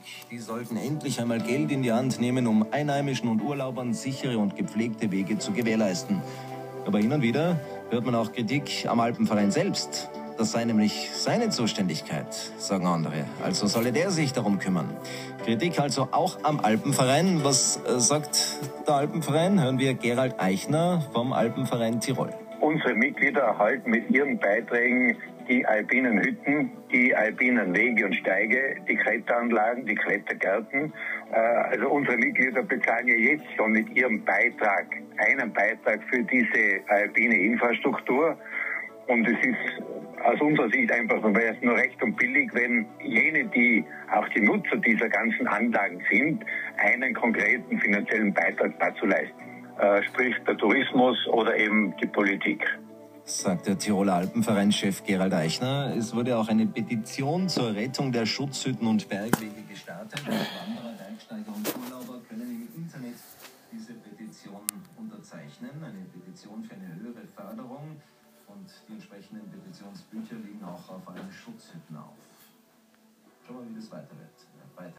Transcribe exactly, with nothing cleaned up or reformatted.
Die sollten endlich einmal Geld in die Hand nehmen, um Einheimischen und Urlaubern sichere und gepflegte Wege zu gewährleisten. Aber hin und wieder hört man auch Kritik am Alpenverein selbst. Das sei nämlich seine Zuständigkeit, sagen andere. Also solle der sich darum kümmern. Kritik also auch am Alpenverein. Was äh, sagt der Alpenverein? Hören wir Gerald Eichner vom Alpenverein Tirol. Unsere Mitglieder erhalten mit ihren Beiträgen die alpinen Hütten, die alpinen Wege und Steige, die Kletteranlagen, die Klettergärten. Also unsere Mitglieder bezahlen ja jetzt schon mit ihrem Beitrag, einen Beitrag für diese alpine Infrastruktur. Und es ist aus unserer Sicht einfach nur recht und billig, wenn jene, die auch die Nutzer dieser ganzen Anlagen sind, einen konkreten finanziellen Beitrag dazu leisten. Äh, sprich der Tourismus oder eben die Politik. Sagt der Tiroler Alpenvereinschef Gerald Eichner. Es wurde auch eine Petition zur Rettung der Schutzhütten und Bergwege gestartet. Wanderer, Bergsteiger und Urlauber können im Internet diese Petition unterzeichnen. Eine Petition für eine höhere Förderung. Und die entsprechenden Petitionsbücher liegen auch auf allen Schutzhütten auf. Schauen wir mal, wie das weiter wird. Weiter.